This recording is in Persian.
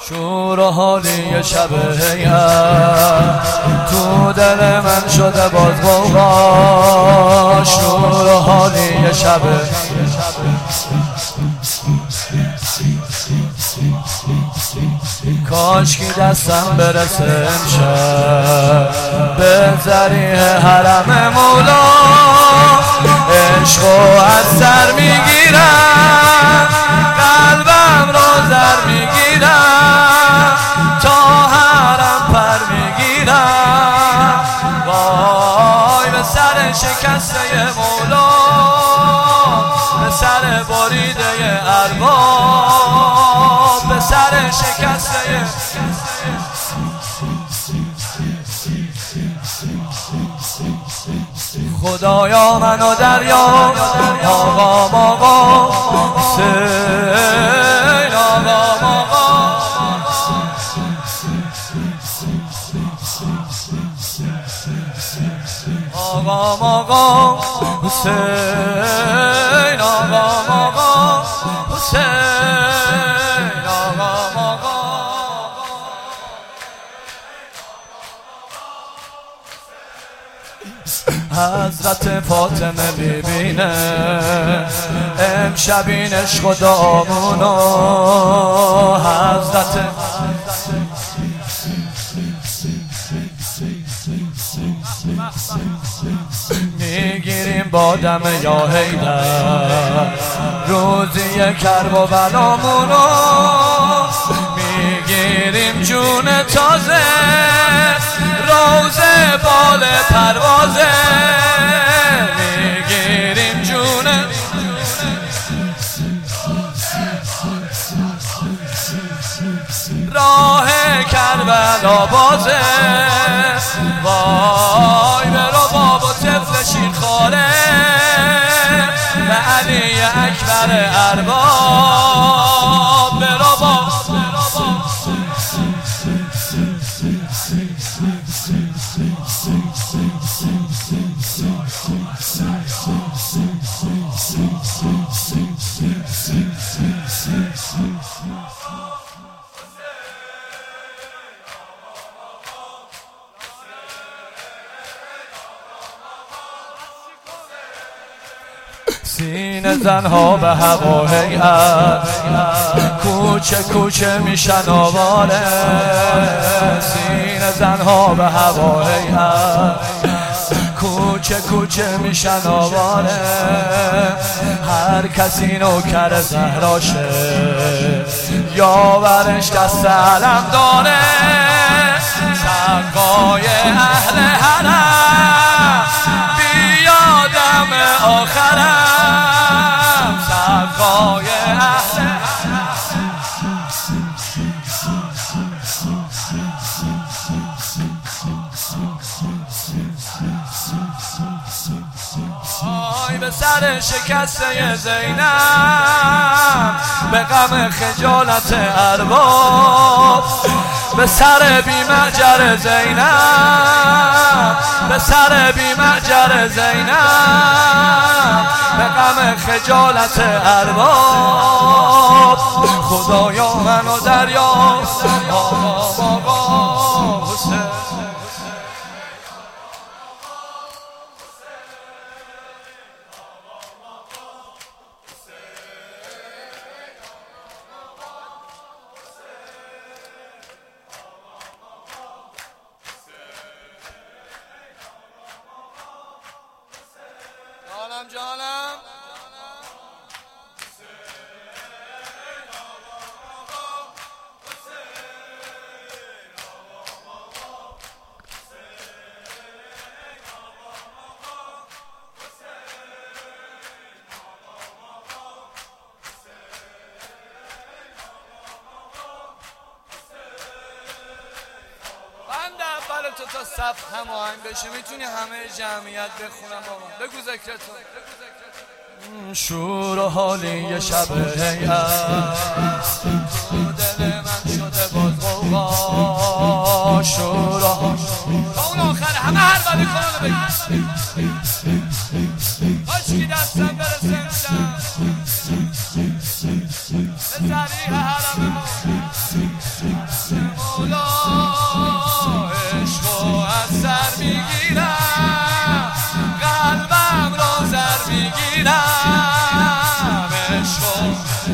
شور و حالی شب هیئت تو دل من شده باز غوغا. شور و حالی شب کاش کی دستم برسه امشب به ذریح حرم مولا. عشقو از سر میگیرم قلبم رو زر میگیرم تا حرم پر میگیرم. وای به سر شکسته مولا به سر بریده ارباب به سر شکسته خدایا منو دریا آقا آقا حسین آقا آقا آقا آقا حسین آقا آقا حسین آقا آقا. حضرت فاطمه ببینه امشب این عشق و دامونو. حضرت میگیریم با دم یا حیدر روزی کرب و بلامونو. میگیریم جون تازه روزه بال پروازه. میگیریم جون راه کربلا بازه. وای برو بابا طفل شیرخواره به علی اکبر ارباب. برو بابا سینه زنها به هوا هیئت کوچه کوچه میشن آواره. سینه زنها به هوا هیئت کوچه کوچه میشن آواره. هر کسی نوکر زهراشه یاورش دست علم داره. سقای اهل حرم بیادم آخرم. سقای اهل به سر شکسته زینب به غم خجالت ارباب. به سر بی مهجر زینب به سر بی مهجر زینب به غم خجالت ارباب. خدایا منو دریا آقا آقا حسین جانم تو تا صف هماهنگ بشه میتونی همه جمعیت بخونم بابا. بگو ذکرتو. شور و حالی شب هیئت دل من شده باز غوغا. شور و حالی تا اون آخر همه هر بدی کنانو بگی کاش کی دستم برسه امشب به ذریح حرم بگیرم